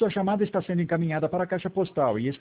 Sua chamada está sendo encaminhada para a caixa postal e